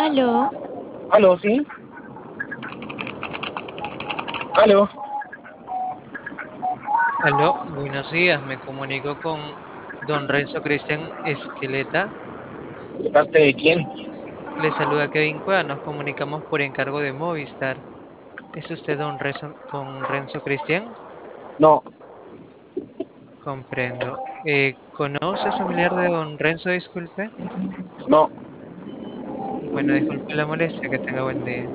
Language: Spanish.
Aló, Aló, sí. Aló. Aló, buenos días. Me comunico con don Renzo Cristian Esqueleta. ¿De parte de quién? Le saluda Kevin Cueva. Nos comunicamos por encargo de Movistar. ¿Es usted don Renzo Cristian? No, Comprendo. ¿Conoce familiar de don Renzo? Disculpe. no. Bueno, disculpe la molestia. Que tenga buen día.